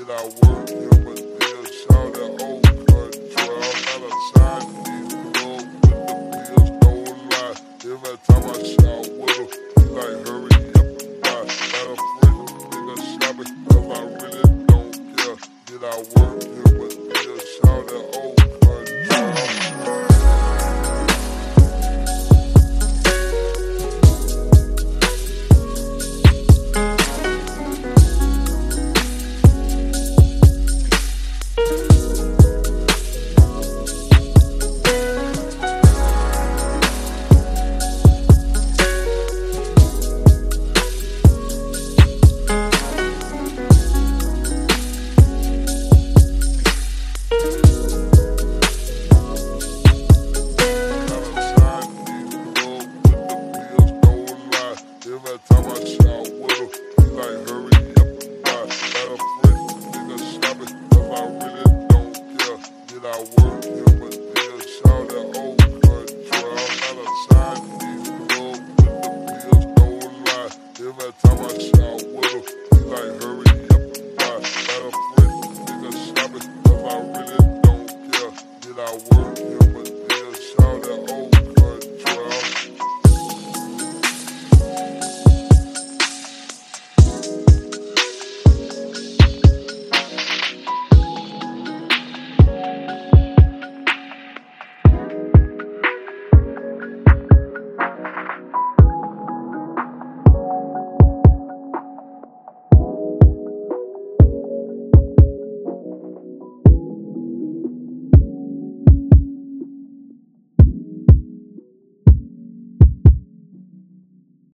Did I work here, but still shout at old country. I'm not a Chinese club with the pills, no lie. Every time I shout with her, he like hurry up and buy. Got a friend, nigga shopping, cause I really don't care. Did I work here, but still shout at old